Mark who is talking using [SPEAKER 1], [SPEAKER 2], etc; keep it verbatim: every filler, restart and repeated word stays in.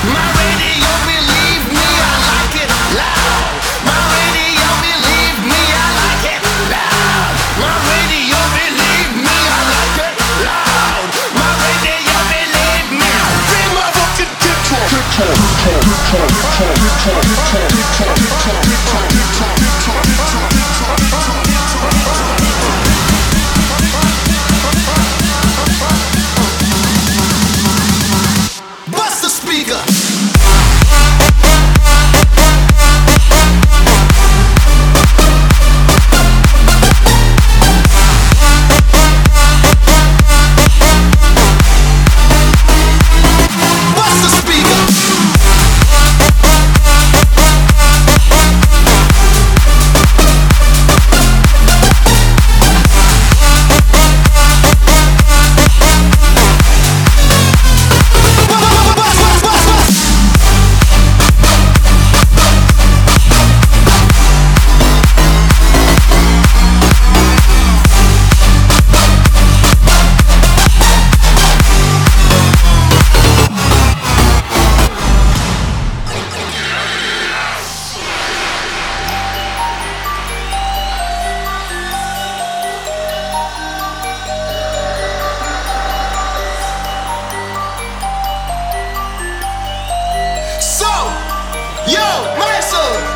[SPEAKER 1] My radio, believe me, I like it loud. My radio, believe me, I like it loud. My radio, believe me, I like it loud. My radio, believe me. Bring my fucking guitar. Bust the speaker. Bust the speaker. So, yo, Marcel.